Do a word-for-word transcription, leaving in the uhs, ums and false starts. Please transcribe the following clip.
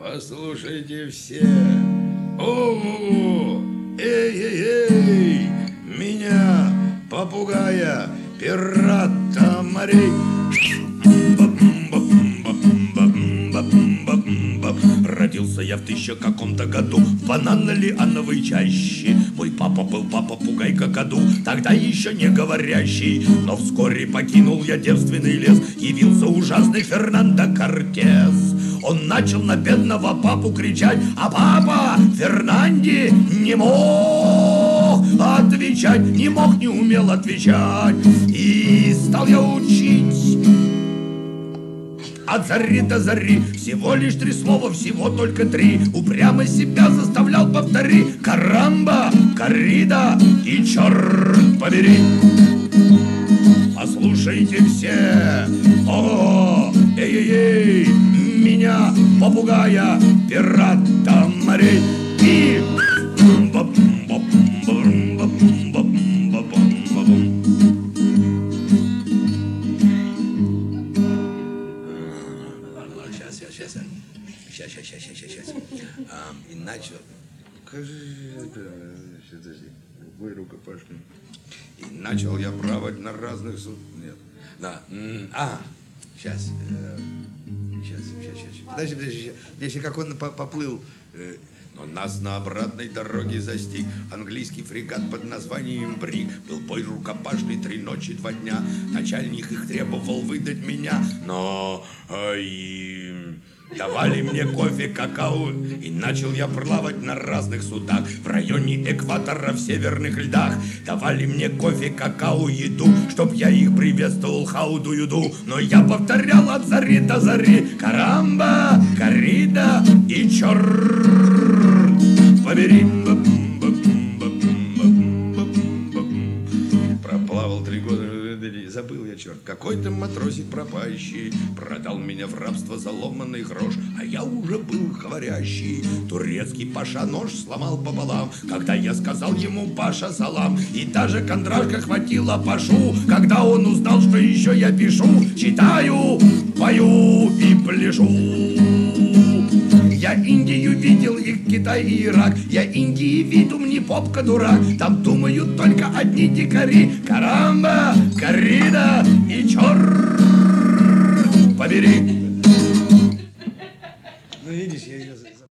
Послушайте все. О, эй-эй-эй, меня, попугая, пирата морей. Родился я в тысяча каком-то году в банано-лиановой чаще. Мой папа был папа-пугай какаду, тогда еще не говорящий. Но вскоре покинул я девственный лес, явился ужасный Фернандо Кортес. Он начал на бедного папу кричать, а папа Фернанди не мог отвечать, не мог, не умел отвечать. И стал я учить от зари до зари, всего лишь три слова, всего только три. Упрямо себя заставлял повтори: карамба, коррида и черт побери. Послушайте все, о, эй-эй-эй, меня, попугая, пирата морей. И Сейчас, сейчас, сейчас, сейчас, сейчас, сейчас. А, и начал. Подожди, вы рукопашный. И начал я править на разных суд. Нет. Да. А, сейчас. Сейчас, сейчас, сейчас. Подожди, подожди. Если как он поплыл. Но нас на обратной дороге застиг английский фрегат под названием Бриг. Был бой рукопашный три ночи, два дня. Начальник их требовал выдать меня, но ай, давали мне кофе, какао, и начал я плавать на разных судах в районе экватора, в северных льдах. Давали мне кофе, какао, еду, чтоб я их приветствовал хауду-юду. Но я повторял от зари до зари: карамба, коррида и черт побери. Проплавал три года, забыл я, черт. Какой-то матросик пропащий продал меня в рабство за ломаный грош, а я уже был говорящий. Турецкий паша нож сломал пополам, когда я сказал ему: паша, салам. И даже кондрашка хватило пашу, когда он узнал, что еще я пишу, читаю, пою и пляшу. Я Индию видел, и Китай, и Ирак. Я Индии виду, мне попка дурак. Там думают только одни дикари: карамба, коррида и черт побери. Ну видишь, я ее...